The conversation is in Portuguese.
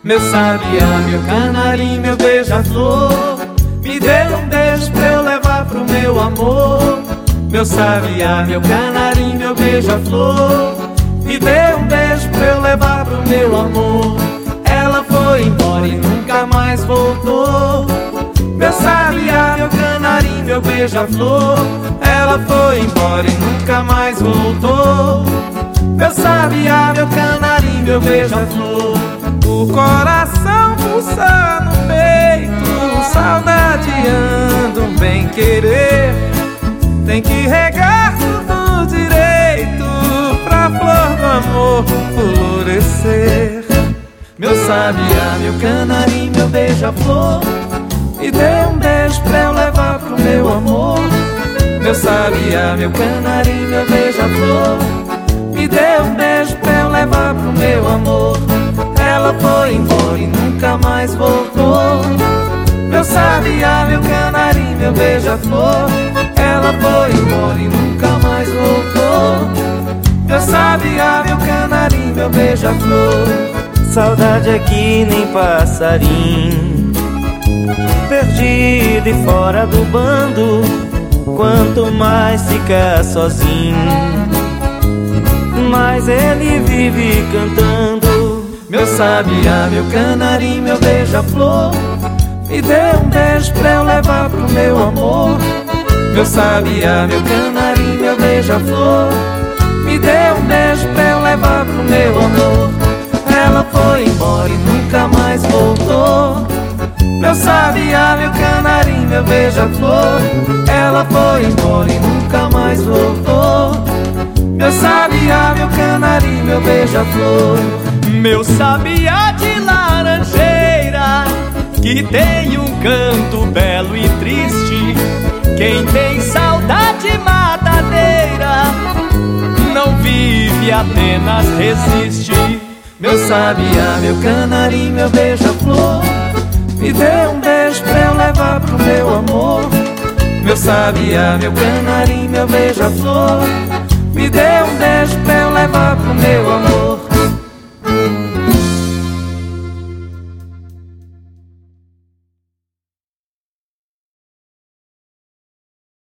Meu sabiá, meu canarim, meu beija-flor, me dê um beijo pra eu levar pro meu amor. Meu sabiá, meu canarim, meu beija-flor, me dê um beijo pra eu levar pro meu amor. Ela foi embora e nunca mais voltou. Meu sabiá, meu canarim, meu beija-flor, ela foi embora e nunca mais voltou. Meu sabiá, meu canarim, meu beija-flor. O coração pulsa no peito, saudade anda um bem querer. Tem que regar tudo direito pra flor do amor florescer. Meu sabiá, meu canarim, meu beija-flor, me dê um beijo pra eu levar pro meu amor. Meu sabiá, meu canarim, meu beija-flor, me dê um beijo pra eu levar pro meu amor. Ela foi embora e nunca mais voltou. Meu sabiá, meu canarim, meu beija-flor, ela foi embora e nunca mais voltou. Meu sabiá, meu canarim, meu beija-flor. Saudade é que nem passarinho, perdido e fora do bando. Quanto mais fica sozinho, mais ele vive cantando. Meu sabiá, meu canarim, meu beija-flor, me dê um beijo pra eu levar pro meu amor. Meu sabiá, meu canarim, meu beija-flor, me dê um beijo pra eu levar pro meu amor. Ela foi embora e nunca mais voltou. Meu sabiá, meu canarim, meu beija-flor, ela foi embora e nunca mais voltou. Meu sabiá, meu canarim, meu beija-flor. Meu sabiá de laranjeira, que tem um canto belo e triste. Quem tem saudade matadeira, não vive, apenas resiste. Meu sabiá, meu canarim, meu beija-flor, me dê um beijo pra eu levar pro meu amor. Meu sabiá, meu canarim, meu beija-flor, me dê um beijo pra eu levar pro meu amor.